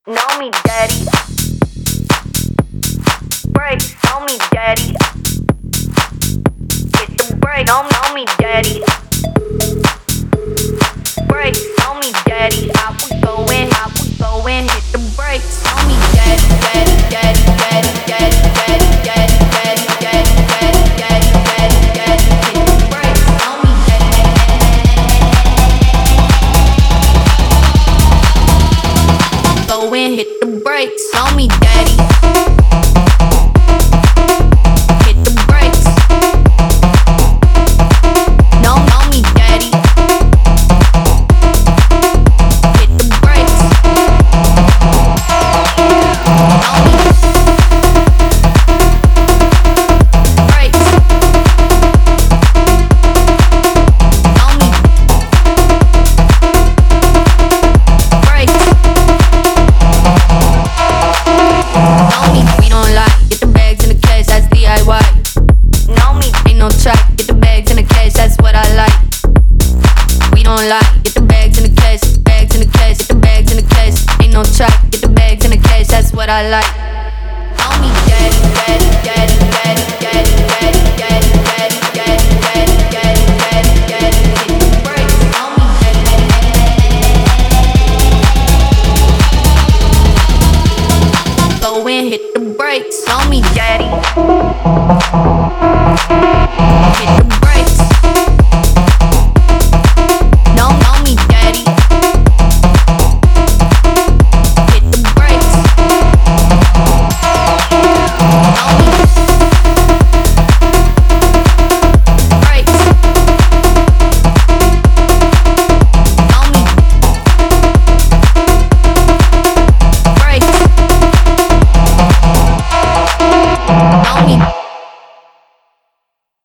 Know me, daddy. Brakes, know me, daddy. Hit the brake, know me, daddy. Brakes, know me, daddy. I was going, hit the brakes. Know me, daddy, daddy, daddy, daddy, daddy, daddy, daddy, daddy, daddy, daddy, daddy, daddy, daddy. Hit the brakes, know me, daddy. Go and hit the brakes, know me, daddy. Hit the brakes. Know me, daddy. Hit the brakes. Know me. Brakes. Know me. Brakes. Know me. We don't lie. Get the bags in the cash, that's DIY. Know me. Ain't no track. Get the bags in the cash, that's what I like. We don't lie. Get the bags in the cash, bags in the cash, get the bags in the cash. Ain't no track. Get the bags in the cash, that's what I like. Know me, daddy, daddy, daddy, daddy, daddy, daddy, daddy, daddy, daddy, daddy, daddy, daddy, daddy. Hit the brakes. Know me, daddy. Go and hit the brakes. Know me, daddy.